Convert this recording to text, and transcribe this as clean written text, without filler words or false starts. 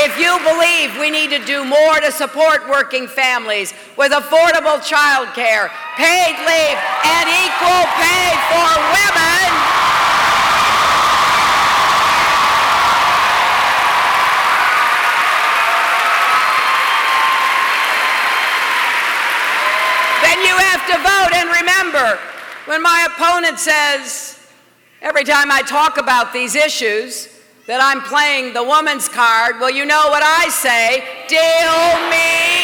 If you believe we need to do more to support working families with affordable child care, paid leave, and equal pay for women, then you have to vote. And remember, when my opponent says, every time I talk about these issues, that I'm playing the woman's card, well, you know what I say, deal me